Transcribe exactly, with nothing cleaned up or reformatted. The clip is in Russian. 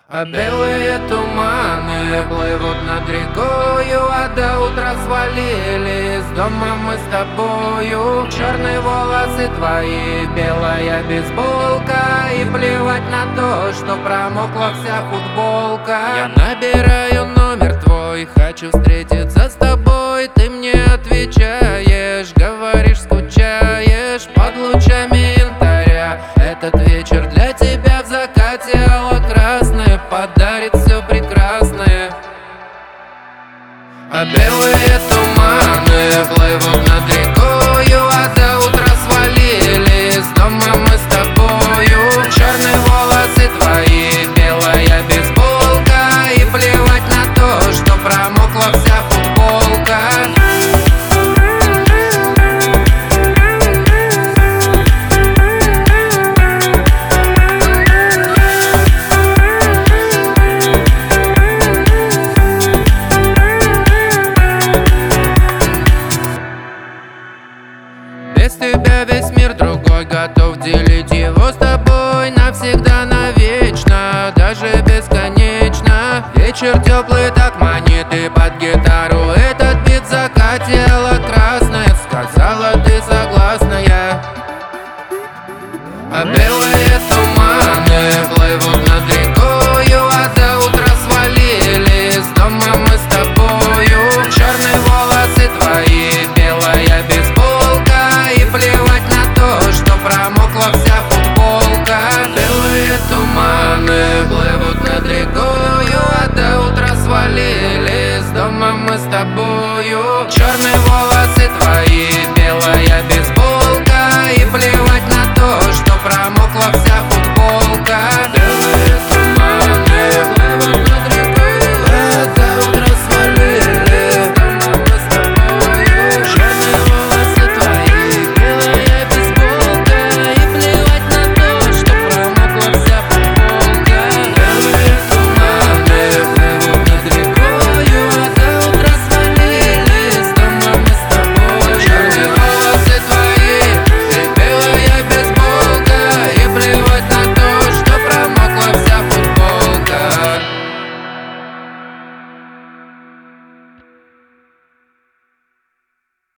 А белые туманы плывут над рекою, а до утра свалились дома мы с тобою. Черные волосы твои, белая бейсболка, и плевать на то, что промокла вся футболка. Я набираю номер твой, хочу встретиться с тобой. Ты мне отвечаешь, говоришь, скучаешь. Под лучами янтаря этот вечер для тебя в закате алло-красное подарит все прекрасное. А белые туманы плывут над рекою, а до утра свалились дома мы с тобою. Черные волосы твои, белая бейсболка, и плевать на то, что промокла вся футболка. Без тебя весь мир другой, готов делить его с тобой навсегда, навечно, даже бесконечно. Вечер теплый так манит, и под гитару этот бит закатила красная. Сказала, ты согласная. А белые туманы плывут над рекою, а до утра свалились дома мы с тобою. Черные волосы твои, белая бейсболка, и плевать на то, что промокла вся футболка. Белые туманы плывут над рекою, а до утра свалились дома мы с тобою.